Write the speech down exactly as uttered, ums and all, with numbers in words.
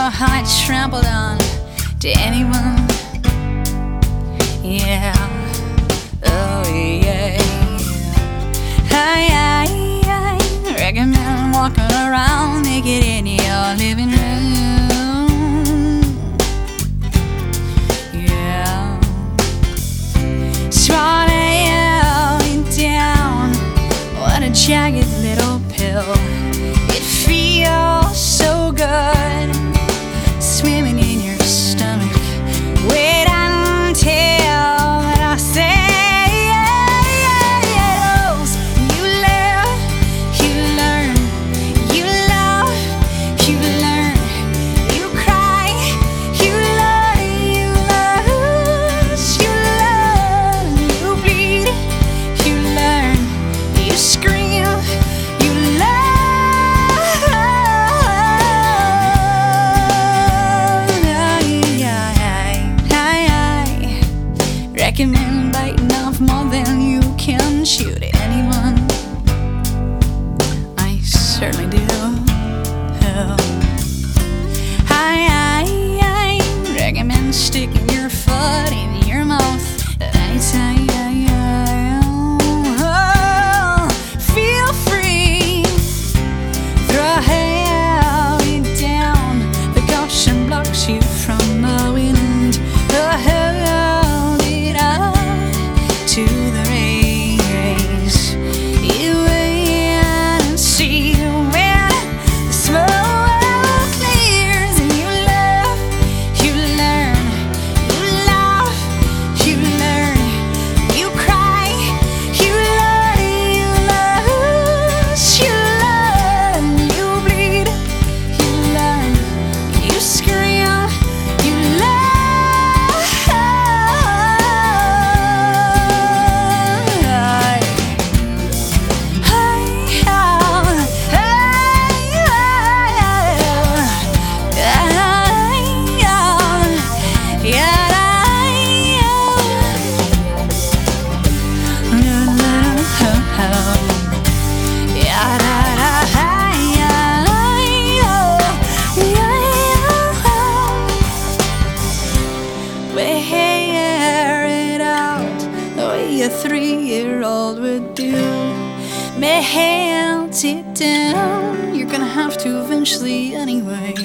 how it's trampled on to anyone. Yeah, oh yeah. I, I, I recommend walking around naked in your living room. Yeah, swallowing down what a jagged little pill. It feels so good swimming in your stomach. Wait until I say yes. You live, you learn, you love, you learn, you cry, you learn, you lose, you learn, you bleed, you learn, you scream, you learn. Recommend biting off more than you can chew to anyone. I certainly do. Oh. I, I, I recommend sticking your foot in your mouth at any time. Oh, feel free. Throw hell down. The caution blocks you from the wind. Oh, to the race, you wait and see when the smoke clears, and you love, you learn, you laugh, you learn, you cry, you learn, you lose, you learn, you bleed, you learn, you scream, you learn. Wear it out the way a three-year-old would do. Melt it down, you're gonna have to eventually anyway.